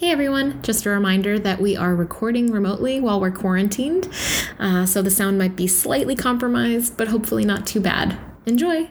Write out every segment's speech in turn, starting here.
Hey everyone, just a reminder that we are recording remotely while we're quarantined, so the sound might be slightly compromised, but hopefully not too bad. Enjoy!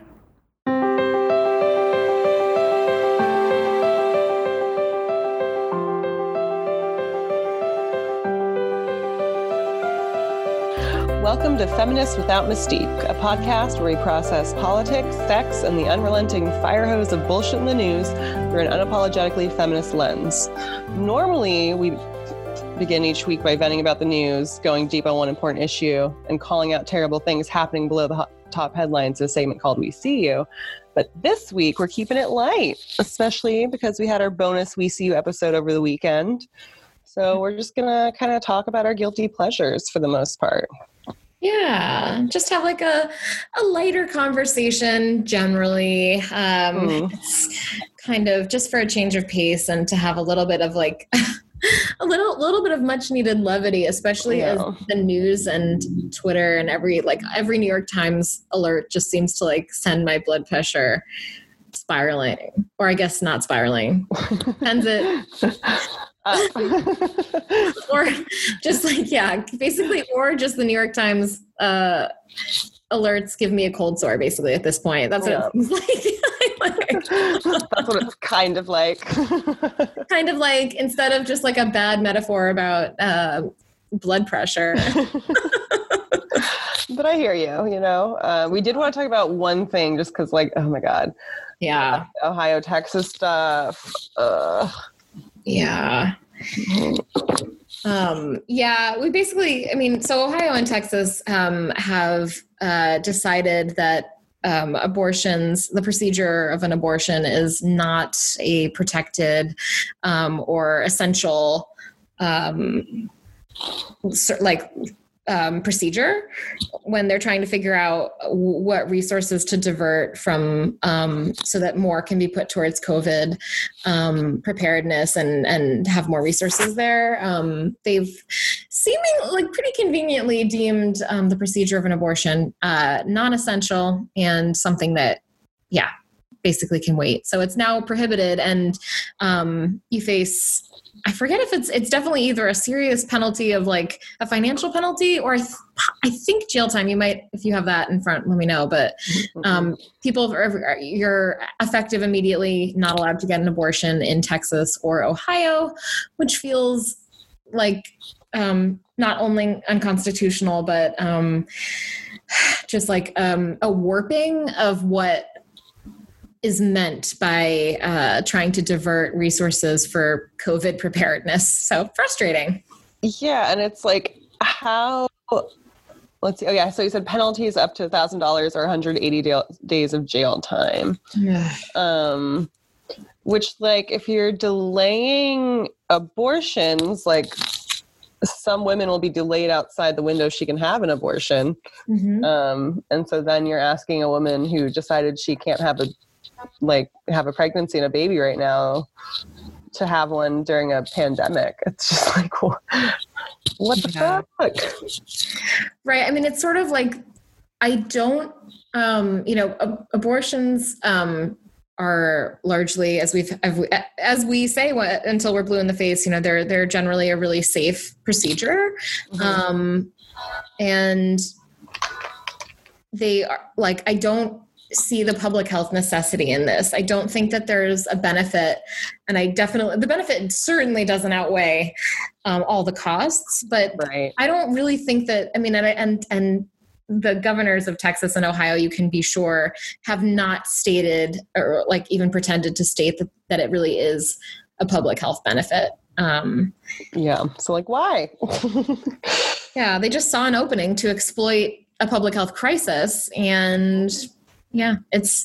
Welcome to Feminists Without Mystique, a podcast where we process politics, sex, and the unrelenting fire hose of bullshit in the news through an unapologetically feminist lens. Normally, we begin each week by venting about the news, going deep on one important issue, and calling out terrible things happening below the top headlines in a segment called We See You. But this week, we're keeping it light, especially because we had our bonus We See You episode over the weekend. So we're just going to kind of talk about our guilty pleasures for the most part. Yeah, just have like a lighter conversation generally. It's kind of just for a change of pace and to have a little bit of like a little bit of much needed levity, especially as the news and Twitter and every New York Times alert just seems to like send my blood pressure spiraling, or I guess not spiraling. Sends it. Or just basically, or just the New York Times alerts give me a cold sore basically at this point. That's what it seems like. That's what it's kind of like. Kind of like, instead of just like a bad metaphor about blood pressure. But I hear you, we did want to talk about one thing just because oh my God. Yeah. Ohio, Texas stuff. Yeah. We basically, so Ohio and Texas have decided that the procedure of an abortion is not a protected or essential procedure when they're trying to figure out what resources to divert from so that more can be put towards COVID preparedness and have more resources there. They've seemingly pretty conveniently deemed the procedure of an abortion non-essential and something that, basically can wait. So it's now prohibited, and you face, I forget if it's definitely either a serious penalty of like a financial penalty, or I think jail time. You might, if you have that in front, let me know. But you're effective immediately, not allowed to get an abortion in Texas or Ohio, which feels like not only unconstitutional, but just like a warping of what is meant by trying to divert resources for COVID preparedness. So frustrating. Yeah. And it's like, how, let's see. Oh yeah. So you said penalties up to $1,000 or 180 days of jail time. Yeah. Which if you're delaying abortions, some women will be delayed outside the window she can have an abortion. Mm-hmm. And so then you're asking a woman who decided she can't have a pregnancy and a baby right now to have one during a pandemic. It's just what the fuck? Right. It's sort of like, I don't, abortions are largely, as we say, until we're blue in the face, they're generally a really safe procedure. Mm-hmm. And they are I don't see the public health necessity in this. I don't think that there's a benefit, and the benefit certainly doesn't outweigh all the costs, but right. I don't really think that, and the governors of Texas and Ohio, you can be sure, have not stated or even pretended to state that it really is a public health benefit. Yeah. So why? Yeah. They just saw an opening to exploit a public health crisis, and it's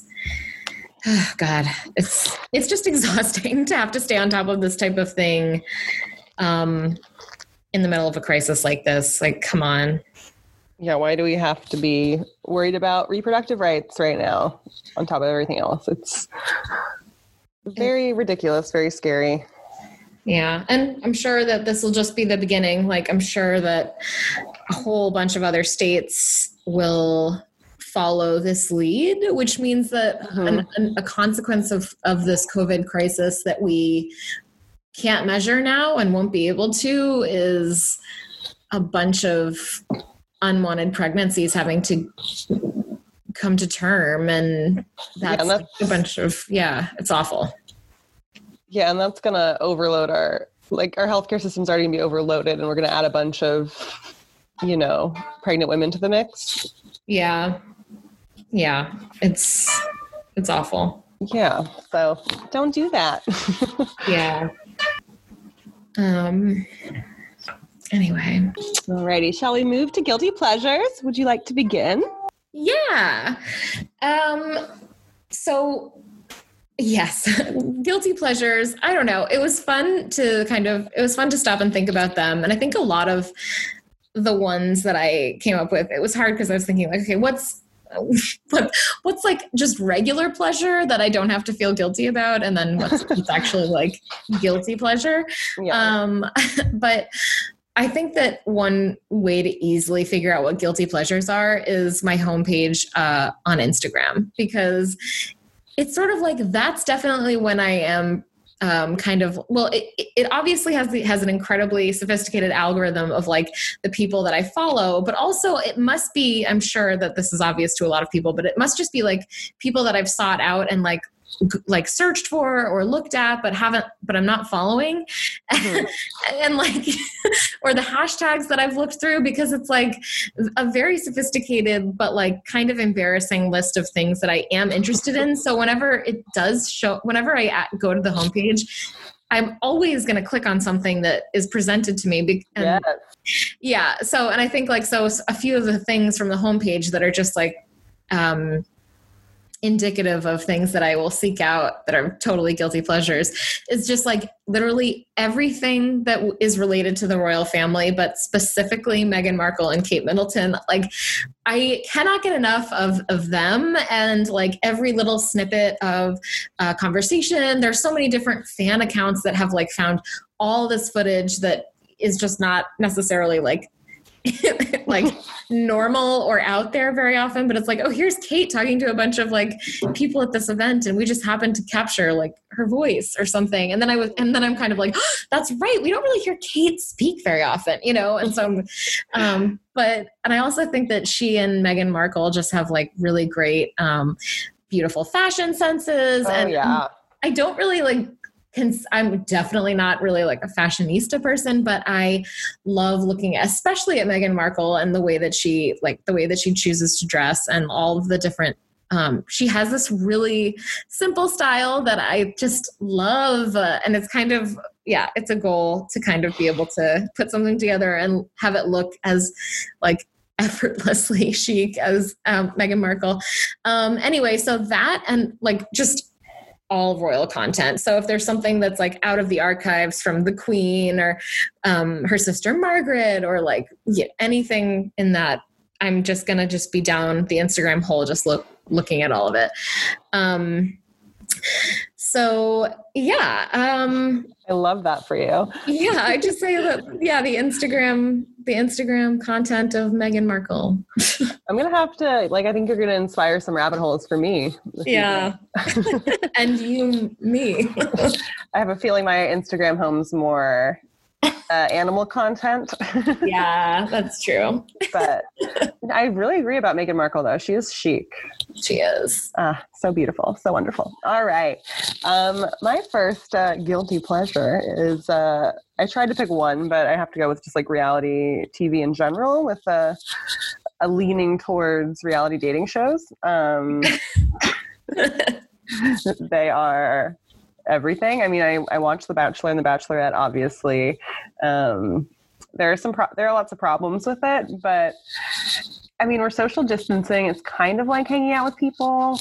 just exhausting to have to stay on top of this type of thing in the middle of a crisis like this. Come on. Yeah, why do we have to be worried about reproductive rights right now on top of everything else? It's very ridiculous, very scary. Yeah, and I'm sure that this will just be the beginning. I'm sure that a whole bunch of other states will follow this lead, which means that a consequence of this COVID crisis that we can't measure now and won't be able to is a bunch of unwanted pregnancies having to come to term. And that's like a bunch of, it's awful. Yeah. And that's going to overload our healthcare system's already gonna be overloaded, and we're going to add a bunch of, pregnant women to the mix. Yeah. Yeah. It's awful. Yeah. So don't do that. Yeah. Anyway. Alrighty. Shall we move to guilty pleasures? Would you like to begin? Yeah. So yes, guilty pleasures. I don't know. It was fun to stop and think about them. And I think a lot of the ones that I came up with, it was hard because I was thinking like, okay, what's like just regular pleasure that I don't have to feel guilty about? And then what's actually like guilty pleasure? Yeah. But I think that one way to easily figure out what guilty pleasures are is my homepage on Instagram, because it's sort of like, that's definitely when I am it obviously has an incredibly sophisticated algorithm of like the people that I follow, but also it must be, I'm sure that this is obvious to a lot of people, but it must just be like people that I've sought out and like searched for or looked at, but I'm not following. Mm-hmm. And like, or the hashtags that I've looked through, because it's like a very sophisticated, but like kind of embarrassing list of things that I am interested in. So whenever it does show, whenever I go to the homepage, I'm always going to click on something that is presented to me. And yeah. So, and I think like, so a few of the things from the homepage that are just like, indicative of things that I will seek out that are totally guilty pleasures is just like literally everything that is related to the royal family, but specifically Meghan Markle and Kate Middleton. Like I cannot get enough of them, and like every little snippet of conversation. There's so many different fan accounts that have like found all this footage that is just not necessarily like like normal or out there very often, but it's like, oh, here's Kate talking to a bunch of like people at this event, and we just happened to capture like her voice or something. And then I'm kind of like, oh, that's right, we don't really hear Kate speak very often, and so and I also think that she and Meghan Markle just have like really great beautiful fashion senses. I don't really like, I'm definitely not really like a fashionista person, but I love looking especially at Meghan Markle and the way that she chooses to dress and all of the different, she has this really simple style that I just love. And it's kind of, it's a goal to kind of be able to put something together and have it look as like effortlessly chic as Meghan Markle. Anyway, so that, and like just all royal content. So if there's something that's like out of the archives from the Queen or her sister Margaret, or like anything in that, I'm just going to be down the Instagram hole, just looking at all of it. So I love that for you. Yeah. I just say that, the Instagram content of Meghan Markle. I'm going to have to, I think you're going to inspire some rabbit holes for me. Yeah. And me. I have a feeling my Instagram home's more animal content. Yeah, that's true. But I really agree about Meghan Markle, though. She is chic. She is. So beautiful. So wonderful. All right. My first guilty pleasure is, I tried to pick one, but I have to go with just like reality TV in general, with a leaning towards reality dating shows. They are everything. I mean, I watched The Bachelor and The Bachelorette, obviously. There are lots of problems with it, but I mean, we're social distancing. It's kind of like hanging out with people.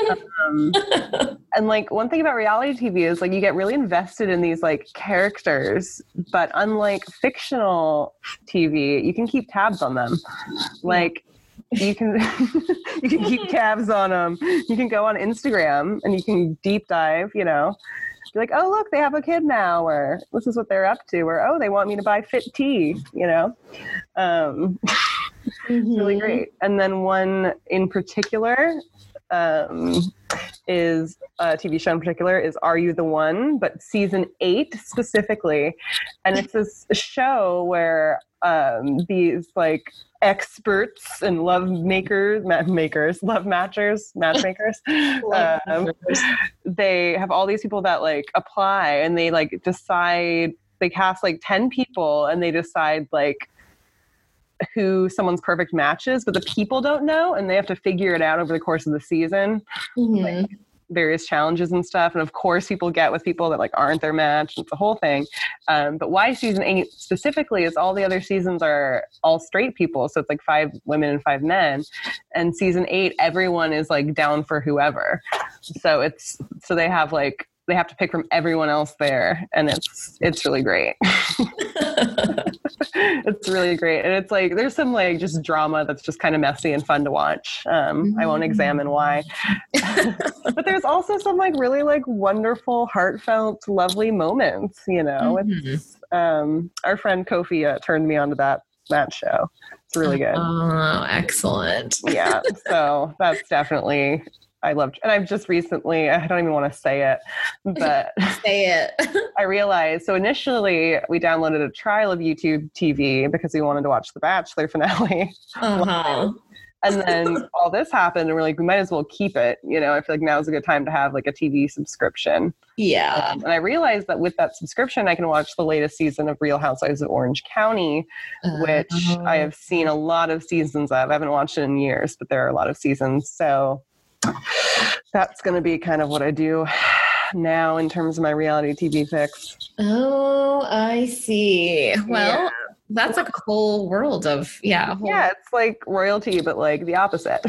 And like one thing about reality TV is like you get really invested in these like characters, but unlike fictional TV, you can keep tabs on them. Like you can keep tabs on them. You can go on Instagram and you can deep dive, be like, oh, look, they have a kid now, or this is what they're up to, or, oh, they want me to buy Fit tea, It's really great. And then one in particular is a TV show in particular is Are You the One? But season 8 specifically. And it's this show where these like experts and matchmakers, they have all these people that like apply, and they like decide, they cast like 10 people, and they decide like who someone's perfect match is, but the people don't know, and they have to figure it out over the course of the season. Like various challenges and stuff. And of course people get with people that like aren't their match. It's a whole thing. But why season 8 specifically is all the other seasons are all straight people. So it's like 5 women and 5 men. And season 8, everyone is like down for whoever. So they have to pick from everyone else there. And it's really great. It's really great. And it's like, there's some like just drama that's just kind of messy and fun to watch. I won't examine why, but there's also some like really like wonderful, heartfelt, lovely moments, you know. It's our friend Kofi turned me onto that show. It's really good. Oh, excellent. Yeah. So that's definitely, I loved, and I've just recently, I don't even want to say it, but say it. I realized, so initially we downloaded a trial of YouTube TV because we wanted to watch The Bachelor finale. And then all this happened, and we're like, we might as well keep it. You know, I feel like now's a good time to have like a TV subscription. Yeah. And I realized that with that subscription, I can watch the latest season of Real Housewives of Orange County, which I have seen a lot of seasons of. I haven't watched it in years, but there are a lot of seasons. So that's going to be kind of what I do now in terms of my reality TV fix. Oh, I see. Well, that's like a whole world of, it's like royalty, but like the opposite.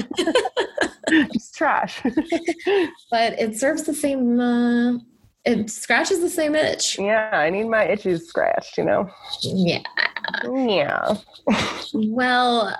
It's trash. But it serves the same, it scratches the same itch. Yeah, I need my itches scratched, you know? Yeah. Yeah. Well,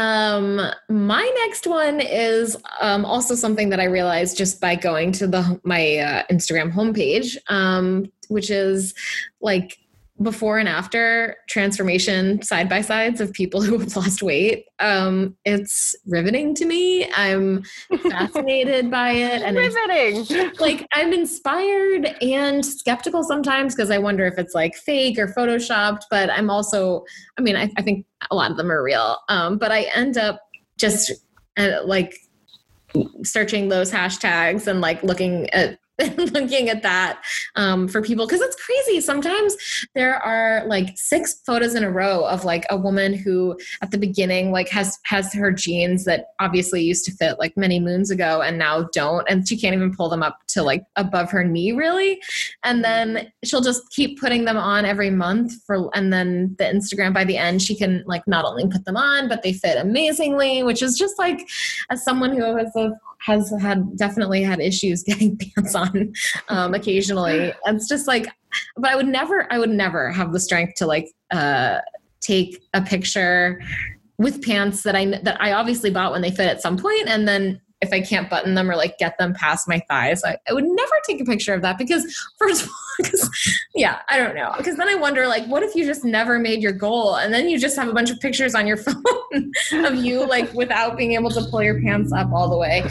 my next one is also something that I realized just by going to my Instagram homepage, which is like before and after transformation side by sides of people who have lost weight. It's riveting to me. I'm fascinated by it. And riveting. Like I'm inspired and skeptical sometimes because I wonder if it's like fake or photoshopped, but I'm also, I mean, I think a lot of them are real. But I end up just like searching those hashtags and like looking at that for people, because it's crazy. Sometimes there are like 6 photos in a row of like a woman who at the beginning like has her jeans that obviously used to fit like many moons ago and now don't, and she can't even pull them up to like above her knee really, and then she'll just keep putting them on every month and then the Instagram by the end she can like not only put them on but they fit amazingly, which is just like, as someone who has definitely had issues getting pants on occasionally. It's just like, but I would never have the strength to like take a picture with pants that I obviously bought when they fit at some point, and then if I can't button them or like get them past my thighs, I would never take a picture of that because first of all, I don't know. Because then I wonder like, what if you just never made your goal and then you just have a bunch of pictures on your phone of you like without being able to pull your pants up all the way.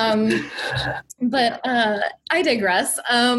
But I digress.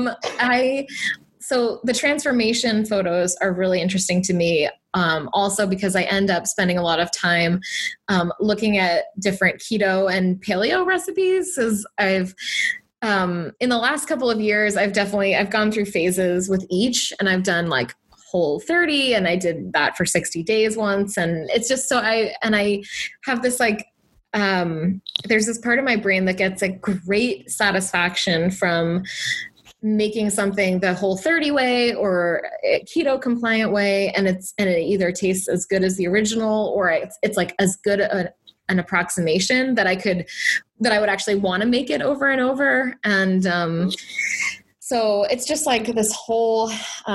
So the transformation photos are really interesting to me. Also because I end up spending a lot of time looking at different keto and paleo recipes, as I've in the last couple of years, I've gone through phases with each, and I've done like Whole30, and I did that for 60 days once. And it's just so I have this like, there's this part of my brain that gets a great satisfaction from making something the Whole30 way or a keto compliant way. And it either tastes as good as the original, or it's like as good an approximation that I would actually want to make it over and over. And, so it's just like this whole,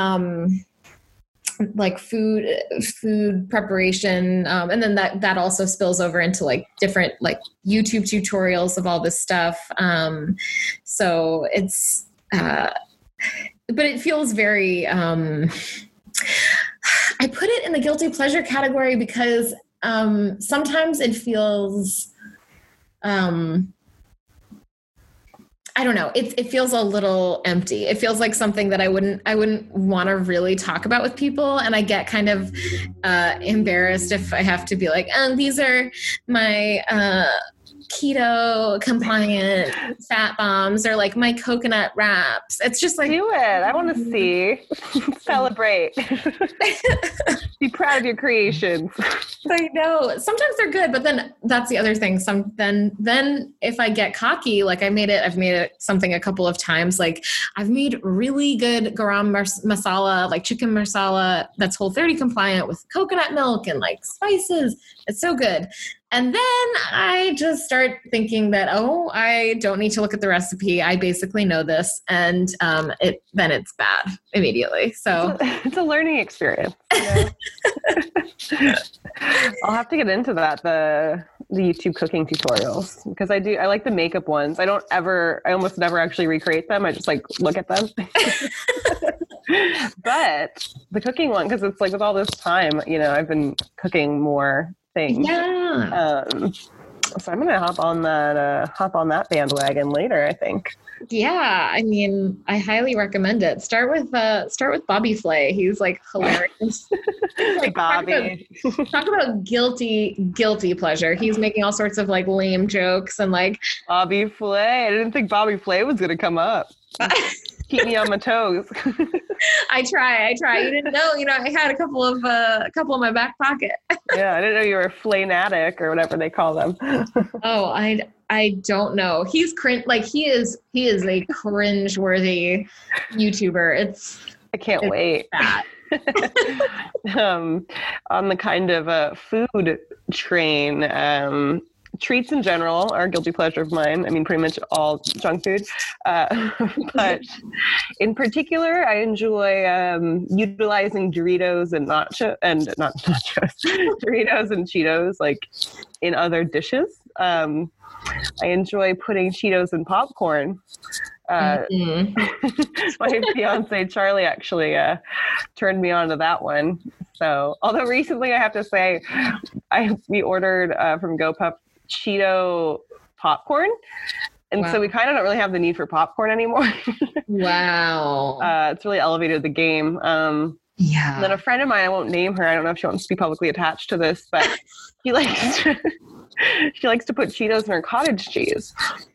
like food preparation. And then that also spills over into like different like YouTube tutorials of all this stuff. So it's, but it feels very, I put it in the guilty pleasure category because, sometimes it feels, I I don't know. It feels a little empty. It feels like something that I wouldn't want to really talk about with people. And I get kind of embarrassed if I have to be like, oh, these are my keto compliant fat bombs, or like my coconut wraps. It's just like, do it. I want to see. Celebrate. Be proud of your creations. I know sometimes they're good, but then that's the other thing. Then if I get cocky, like I've made it something a couple of times. Like I've made really good garam masala, like chicken masala that's Whole30 compliant with coconut milk and like spices. It's so good. And then I just start thinking that, oh, I don't need to look at the recipe. I basically know this, and then it's bad immediately. So it's a learning experience. You know? I'll have to get into that, the YouTube cooking tutorials, because I like the makeup ones. I almost never actually recreate them. I just like look at them. But the cooking one, because it's like with all this time, you know, I've been cooking more things. Yeah. So I'm gonna hop on that bandwagon later, I think. Yeah, I mean, I highly recommend it. Start with Bobby Flay. He's like hilarious. Like Bobby. Talk about guilty pleasure. He's making all sorts of like lame jokes and like Bobby Flay. I didn't think Bobby Flay was gonna come up. Keep me on my toes. I try. You didn't know, I had a couple of my back pocket. Yeah, I didn't know you were a flanatic or whatever they call them. Oh, I don't know. He's he is a cringe-worthy YouTuber. I can't wait. Bad. On the kind of a food train, treats in general are a guilty pleasure of mine. I mean, pretty much all junk food. But in particular, I enjoy utilizing Doritos and Doritos and Cheetos, like in other dishes. I enjoy putting Cheetos in popcorn. My fiance Charlie actually turned me on to that one. So, although recently I have to say, we ordered from GoPuff Cheeto popcorn, and so we kind of don't really have the need for popcorn anymore. Wow. It's really elevated the game. Yeah. And then a friend of mine, I won't name her, I don't know if she wants to be publicly attached to this, but she likes to put Cheetos in her cottage cheese.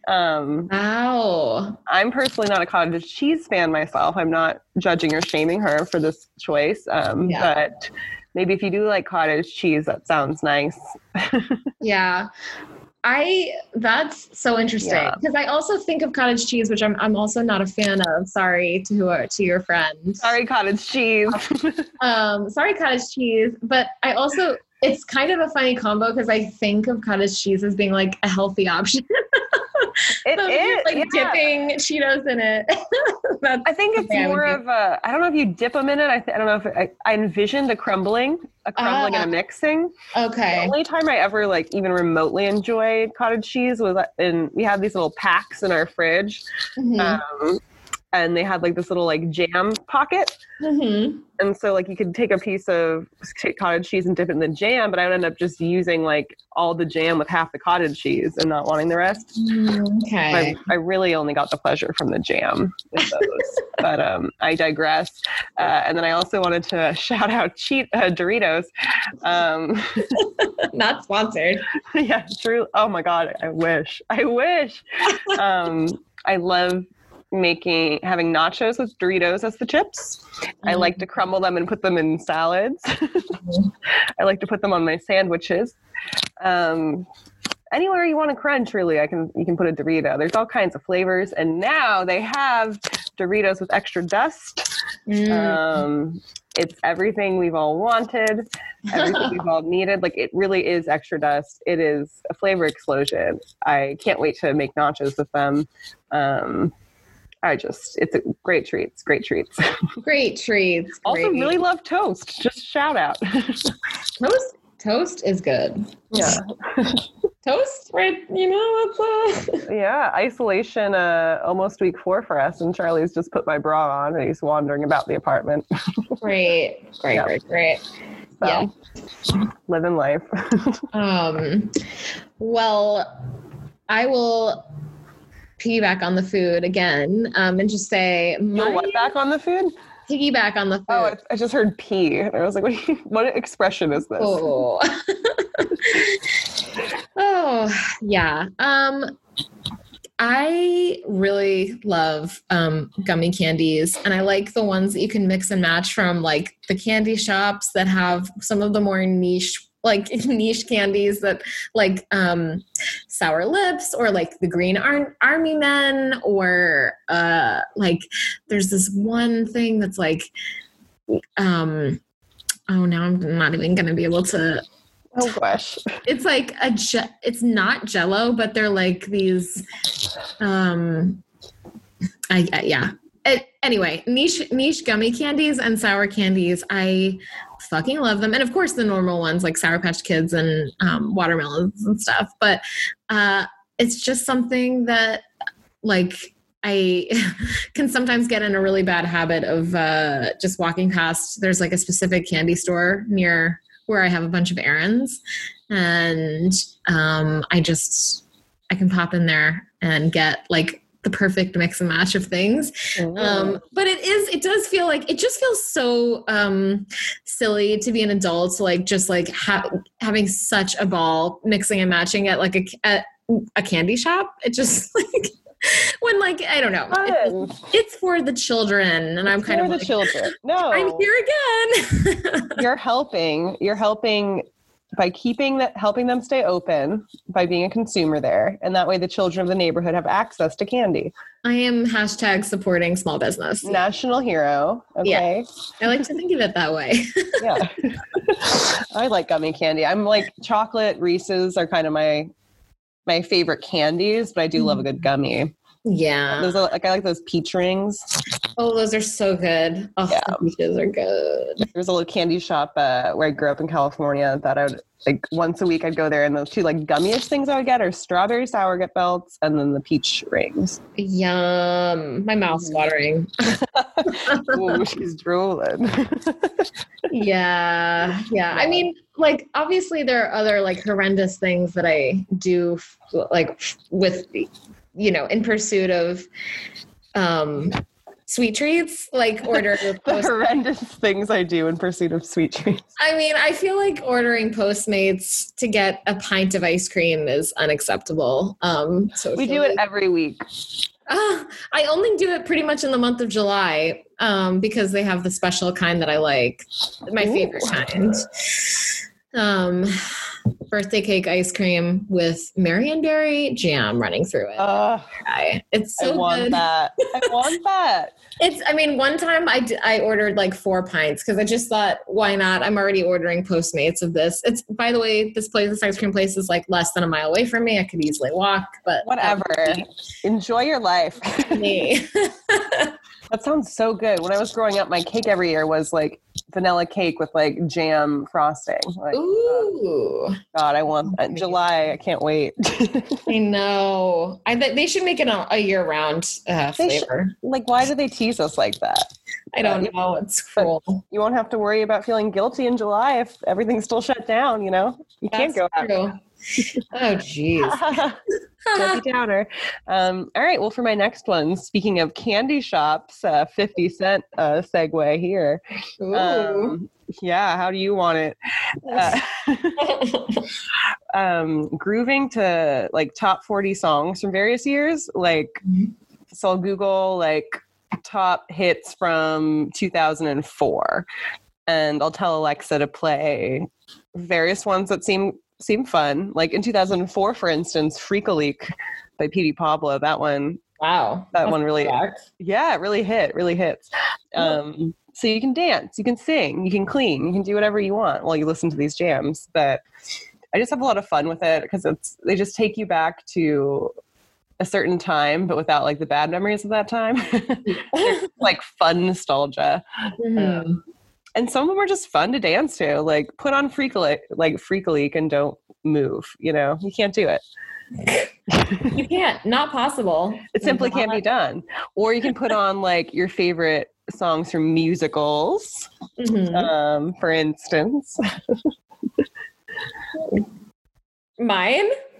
Wow. I'm personally not a cottage cheese fan myself. I'm not judging or shaming her for this choice. But maybe if you do like cottage cheese, that sounds nice. Yeah. That's so interesting, because I also think of cottage cheese, which I'm also not a fan of. Sorry to your friend. Sorry, cottage cheese. Sorry, cottage cheese. But it's kind of a funny combo, because I think of cottage cheese as being like a healthy option. It is like dipping Cheetos in it. I think it's more of a, I don't know if you dip them in it. I don't know if I envisioned a crumbling and a mixing. Okay. The only time I ever like even remotely enjoyed cottage cheese was we had these little packs in our fridge. Mm-hmm. And they had like this little like jam pocket. Mm-hmm. And so like you could take a piece of cottage cheese and dip it in the jam, but I would end up just using like all the jam with half the cottage cheese and not wanting the rest. Okay. I really only got the pleasure from the jam with those. But I digress. And then I also wanted to shout out Doritos. Not sponsored. Yeah, true. Oh my God. I wish. I love having nachos with Doritos as the chips. Mm-hmm. I like to crumble them and put them in salads. Mm-hmm. I like to put them on my sandwiches. Anywhere you want to crunch, really, you can put a Dorito. There's all kinds of flavors, and now they have Doritos with extra dust. It's everything we've all wanted, everything we've all needed. Like, it really is extra dust. It is a flavor explosion. I can't wait to make nachos with them. It's a great treats. Great treats. Also, really love toast. Just shout out. Toast is good. Yeah. Toast, right? It's yeah. Isolation, almost week 4 for us, and Charlie's just put my bra on and he's wandering about the apartment. Great. So, yeah. Living life. Well, I will piggyback on the food again, and just say, You'll what back on the food? Piggyback on the food. Oh, I just heard pee. And I was like, what expression is this? Oh, oh yeah. I really love gummy candies, and I like the ones that you can mix and match from like the candy shops that have some of the more niche candies that like Sour Lips or like the Green Army Men, or like there's this one thing that's like oh, now I'm not even going to be able to. Oh gosh. It's like it's not Jell-O, but they're like these anyway, niche gummy candies and sour candies. I fucking love them. And of course the normal ones like Sour Patch Kids and watermelons and stuff. But it's just something that like I can sometimes get in a really bad habit of just walking past. There's like a specific candy store near where I have a bunch of errands, and I can pop in there and get like the perfect mix and match of things. But it does feel like, it just feels so silly to be an adult, like just like having such a ball mixing and matching at like a candy shop. It just like, when like, I don't know, it's for the children, and I'm kind of for the like, children. No, I'm here again. You're helping by helping them stay open by being a consumer there. And that way the children of the neighborhood have access to candy. I am #supporting small business. National hero. Okay. Yeah. I like to think of it that way. Yeah. I like gummy candy. I'm like chocolate Reese's are kind of my favorite candies, but I do love a good gummy. Yeah. I like those peach rings. Oh, those are so good. Oh, yeah. The peaches are good. There's a little candy shop where I grew up in California that I would, like, once a week I'd go there, and those two like gummy-ish things I would get are strawberry sour belts and then the peach rings. Yum. My mouth's watering. Ooh, she's drooling. Yeah. I mean, like, obviously there are other like horrendous things that I do like with, you know, in pursuit of sweet treats, like order the horrendous things I do in pursuit of sweet treats. I mean, I feel like ordering Postmates to get a pint of ice cream is unacceptable. So we do it every week. I only do it pretty much in the month of July because they have the special kind that I like, my favorite kind. Birthday cake ice cream with Marionberry jam running through it. It's so good. I want that. I mean, one time I ordered like 4 pints because I just thought, why not? I'm already ordering Postmates of this. It's, by the way, this ice cream place is like less than a mile away from me. I could easily walk, but whatever. Enjoy your life. Me. That sounds so good. When I was growing up, my cake every year was like vanilla cake with like jam frosting. Like, ooh. God, I want July. I can't wait. I know. They should make it a year-round flavor. Like, why do they tease us like that? I don't know. It's cruel. You won't have to worry about feeling guilty in July if everything's still shut down, you know? You can't go out. Oh, geez. Debbie Downer. All right. Well, for my next one, speaking of candy shops, 50 Cent segue here. Yeah. How do you want it? Grooving to like top 40 songs from various years. Like, so I'll Google like top hits from 2004, and I'll tell Alexa to play various ones that seem fun. Like in 2004, for instance, Freak a Leak by Petey Pablo. That one. Wow. That one really, it really hits. So you can dance, you can sing, you can clean, you can do whatever you want while you listen to these jams. But I just have a lot of fun with it because they just take you back to a certain time, but without like the bad memories of that time. Like fun nostalgia. Mm-hmm. And some of them are just fun to dance to. Like put on Freak a Leak and don't move. You know, you can't do it. You can't. Not possible. It simply can't be done. Or you can put on like your favorite songs from musicals, for instance. Mine?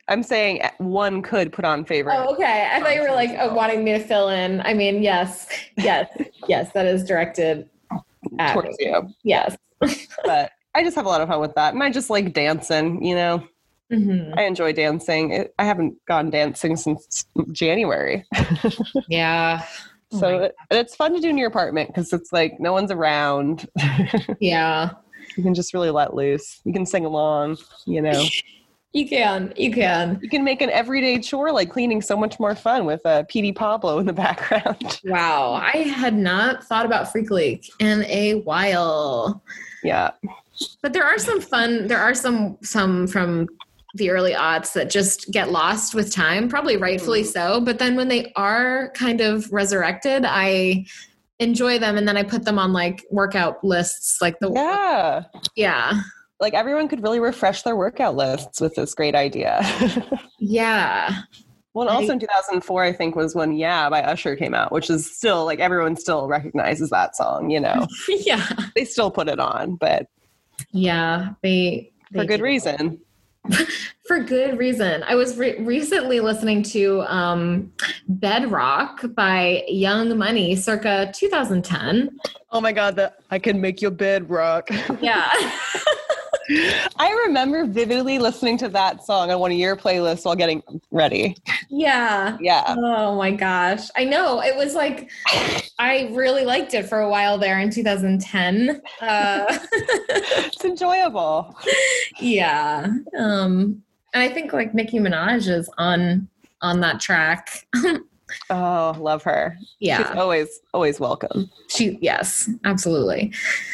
I'm saying one could put on favorite. Oh, okay. I thought you were like wanting me to fill in. I mean, yes, that is directed at towards you. Yes. But I just have a lot of fun with that. And I just like dancing, you know. I enjoy dancing. I haven't gone dancing since January. Yeah. So it's fun to do in your apartment because it's like no one's around. Yeah. You can just really let loose. You can sing along, you know. You can. You can make an everyday chore like cleaning so much more fun with P.D. Pablo in the background. Wow. I had not thought about Freak League in a while. Yeah. But there are some from the early aughts that just get lost with time, probably rightfully so. But then when they are kind of resurrected, I enjoy them. And then I put them on like workout lists, like yeah. Like everyone could really refresh their workout lists with this great idea. Yeah. Well, and also in 2004, I think was when Yeah by Usher came out, which is still like everyone still recognizes that song, you know. Yeah. They still put it on, but yeah, they for good reason. For good reason. I was recently listening to Bedrock by Young Money circa 2010. Oh my God, I Can Make Your Bed Rock. Yeah. I remember vividly listening to that song on one of your playlists while getting ready. Yeah. Yeah. Oh my gosh. I know. It was like, I really liked it for a while there in 2010. It's enjoyable. Yeah. And I think like Nicki Minaj is on that track. Oh, love her. Yeah. She's always welcome. Yes, absolutely.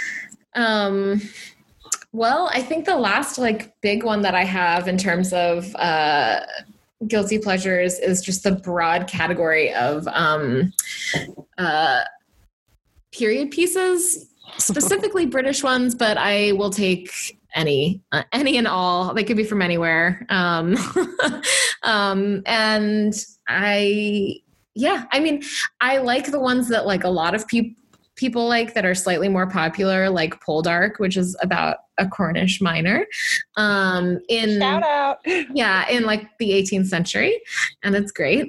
Well, I think the last like big one that I have in terms of guilty pleasures is just the broad category of period pieces, specifically British ones, but I will take any and all. They could be from anywhere. And I mean, I like the ones that like a lot of people like that are slightly more popular, like Poldark, which is about a Cornish miner. Shout out. Yeah, in like the 18th century. And it's great.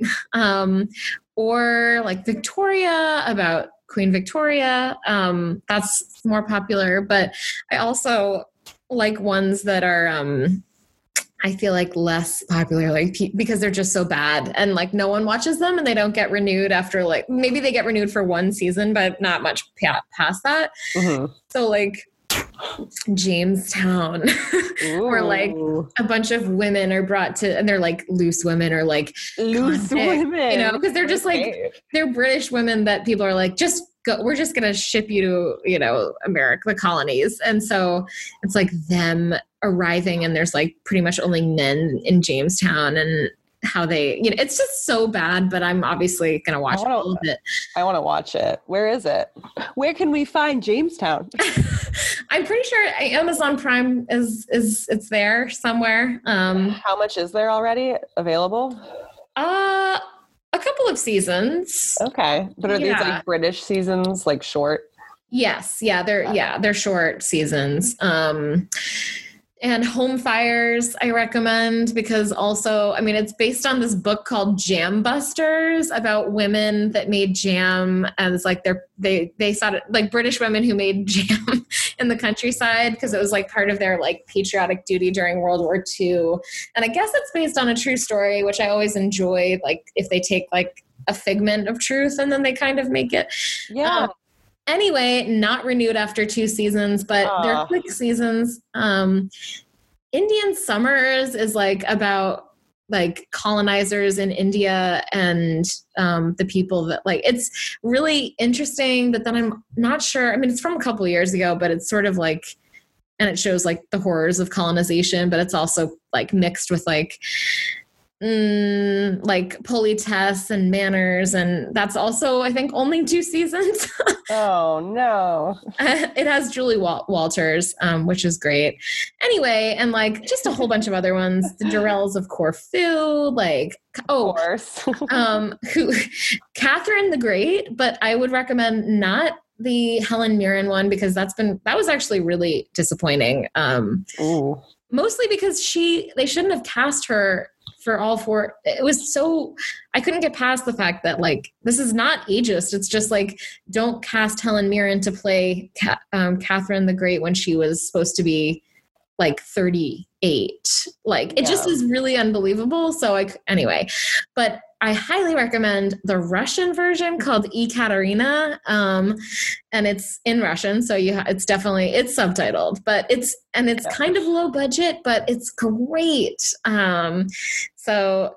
Or like Victoria, about Queen Victoria. That's more popular. But I also like ones that are I feel like less popular, like because they're just so bad and like no one watches them and they don't get renewed after like, maybe they get renewed for one season, but not much past that. Mm-hmm. So like Jamestown or like a bunch of women are brought to, and they're like loose women or like loose women, you know, because they're just like, they're British women that people are like, just go, we're just going to ship you to, you know, America, the colonies. And so it's like them arriving and there's like pretty much only men in Jamestown and how they, you know, it's just so bad, but I'm obviously going to watch all of it. I want to watch it. Where is it? Where can we find Jamestown? I'm pretty sure Amazon Prime is it's there somewhere. How much is there already available? A couple of seasons. Okay. But are these like British seasons, like short? Yes. Yeah. They're short seasons. And Home Fires, I recommend because also, I mean, it's based on this book called Jam Busters about women that made jam as like they saw it like British women who made jam in the countryside because it was like part of their like patriotic duty during World War II. And I guess it's based on a true story, which I always enjoy, like if they take like a figment of truth and then they kind of make it. Yeah. Anyway, not renewed after 2 seasons, but they're quick seasons. Indian Summers is like about like colonizers in India and the people that like, it's really interesting, but then I'm not sure. I mean, it's from a couple of years ago, but it's sort of like, and it shows like the horrors of colonization, but it's also like mixed with like politesse and manners, and that's also I think only 2 seasons. Oh no. It has Julie Walters, which is great. Anyway, and like just a whole bunch of other ones, the Durrells of Corfu, like of course. Catherine the Great, but I would recommend not the Helen Mirren one because that was actually really disappointing. Mostly because they shouldn't have cast her for all four. It was so, I couldn't get past the fact that like, this is not ageist. It's just like, don't cast Helen Mirren to play Catherine the Great when she was supposed to be like 38. Like it just is really unbelievable. So anyway, but I highly recommend the Russian version called Ekaterina. And it's in Russian. So it's subtitled, but it's kind of low budget, but it's great. So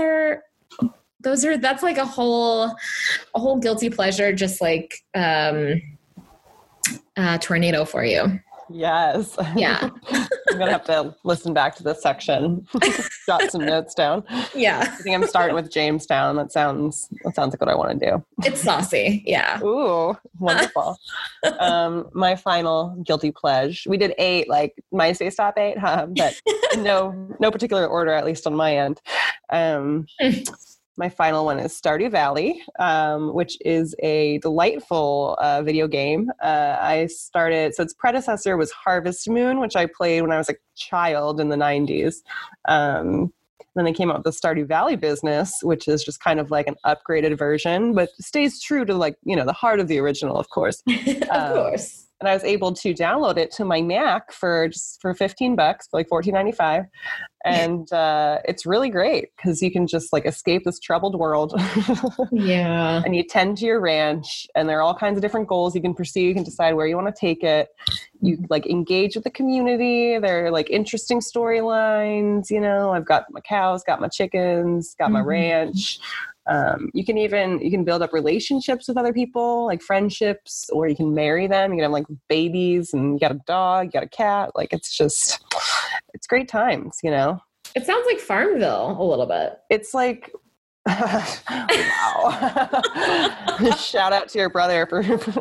that's like a whole guilty pleasure, just like, tornado for you. Yes. Yeah. I'm going to have to listen back to this section, jot some notes down. Yeah. I think I'm starting with Jamestown. That sounds like what I want to do. It's saucy. Yeah. Ooh, wonderful. My final guilty pleasure. We did 8, like MySpace top 8, but no particular order, at least on my end. My final one is Stardew Valley, which is a delightful video game. So its predecessor was Harvest Moon, which I played when I was a child in the 90s. Then they came out with the Stardew Valley business, which is just kind of like an upgraded version, but stays true to like, the heart of the original, of course. Of course. And I was able to download it to my Mac for $15, for like $14.95. And it's really great because you can just like escape this troubled world. Yeah. And you tend to your ranch, and there are all kinds of different goals you can pursue. You can decide where you want to take it. You like engage with the community. There are like interesting storylines. I've got my cows, got my chickens, got my ranch. You can build up relationships with other people, like friendships, or you can marry them. You can have like babies, and you got a dog, you got a cat. Like it's great times, It sounds like Farmville a little bit. It's like, wow. Shout out to your brother for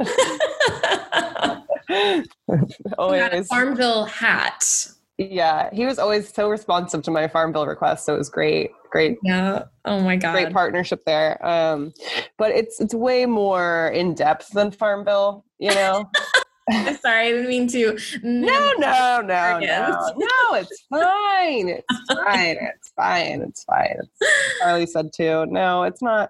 always a Farmville hat. Yeah, he was always so responsive to my Farmville requests, so it was great. Yeah. Oh my God. Great partnership there. But it's way more in depth than Farmville, I'm sorry, I didn't mean to. No. It's fine. It's fine. Charlie said too. No, it's not.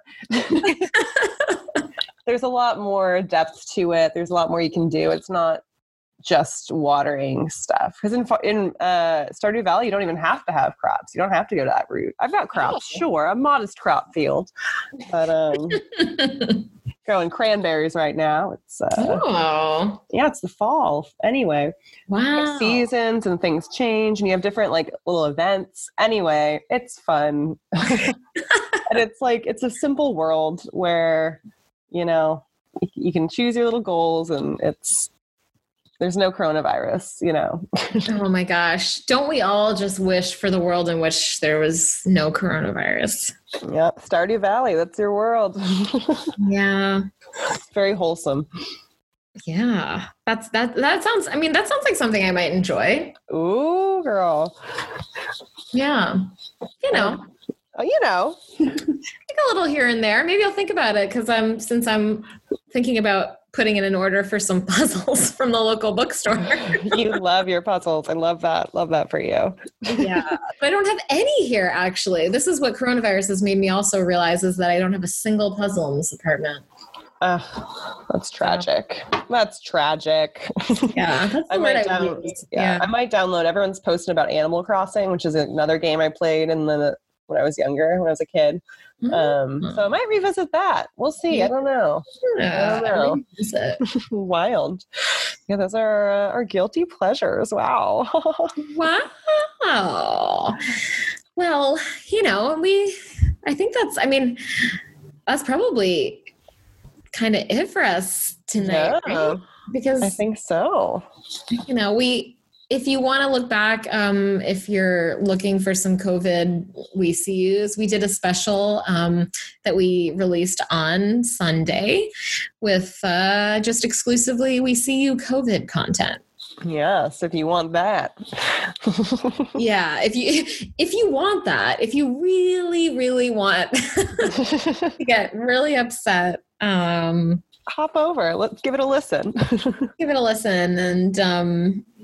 There's a lot more depth to it. There's a lot more you can do. It's not just watering stuff. Because in Stardew Valley, you don't even have to have crops. You don't have to go to that route. I've got crops, sure, a modest crop field, but growing cranberries right now. It's it's the fall anyway. Wow. Seasons and things change, and you have different like little events. Anyway, it's fun, and it's a simple world where you can choose your little goals, and there's no coronavirus, Oh my gosh. Don't we all just wish for the world in which there was no coronavirus? Yep. Stardew Valley, that's your world. Yeah. It's very wholesome. Yeah. That sounds like something I might enjoy. Ooh, girl. Yeah. Like a little here and there. Maybe I'll think about it since I'm thinking about putting in an order for some puzzles from the local bookstore. You love your puzzles. I love that. Love that for you. Yeah. But I don't have any here, actually. This is what coronavirus has made me also realize, is that I don't have a single puzzle in this apartment. That's tragic. That's tragic. Yeah. That's the word I would use. Yeah. I might download. Everyone's posting about Animal Crossing, which is another game I played when I was younger, when I was a kid. So I might revisit that. We'll see. I don't know. Wild. Yeah, those are our guilty pleasures. Wow. Wow. Well, I think that's probably kind of it for us tonight. Yeah, right? Because I think so. If you want to look back, if you're looking for some COVID We See Yous, we did a special that we released on Sunday with just exclusively We See You COVID content. Yes, if you want that. Yeah, if you want that, if you really, really want to get really upset, hop over. Let's give it a listen. Give it a listen, and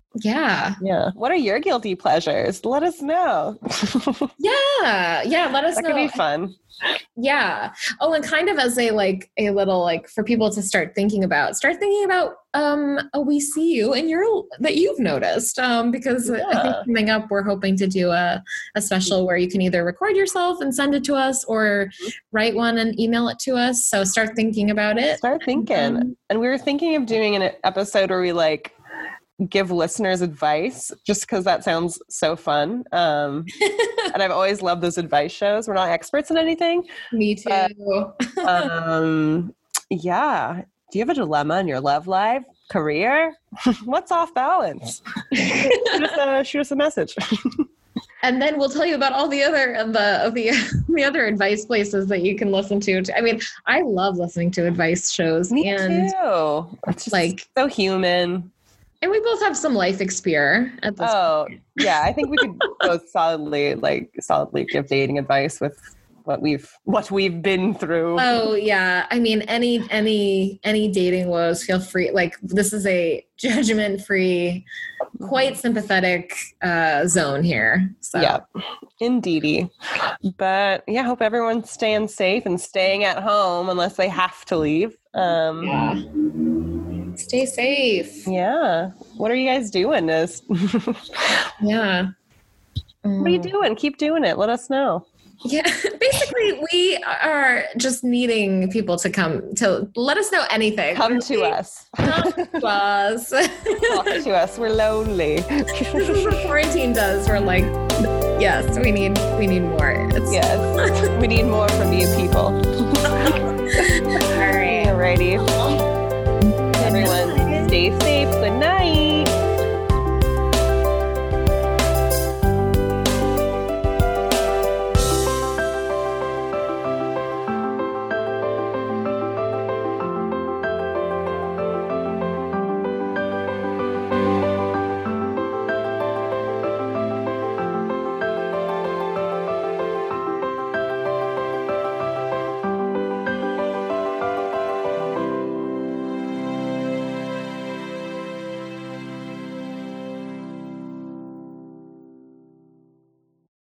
Yeah. Yeah. What are your guilty pleasures? Let us know. Yeah. Let us know. That could be fun. Yeah. Oh, and kind of as a little for people to start thinking about a we see you and that you've noticed. Because I think coming up, we're hoping to do a special where you can either record yourself and send it to us or write one and email it to us. So start thinking about it. Start thinking. And we were thinking of doing an episode where we give listeners advice, just because that sounds so fun. And I've always loved those advice shows. We're not experts in anything. Me too. But, yeah. Do you have a dilemma in your love life, career? What's off balance? Shoot us a message. And then we'll tell you about all the other the other advice places that you can listen to. I mean, I love listening to advice shows. Me too. It's just so human. And we both have some life experience at this point. Yeah. I think we could both solidly give dating advice with what we've been through. Oh yeah. I mean, any dating woes, feel free. This is a judgment-free, quite sympathetic zone here. So. Yeah, indeedy. But yeah, hope everyone's staying safe and staying at home unless they have to leave. Yeah. Stay safe. Yeah. What are you guys doing? Yeah. What are you doing? Keep doing it. Let us know. Yeah. Basically, we are just needing people to let us know anything. Come to us. Come to us. Talk to us. We're lonely. This is what quarantine does. We're yes, we need more. Yes. We need more from you people. All right. Alrighty. Everyone, stay safe. Good night.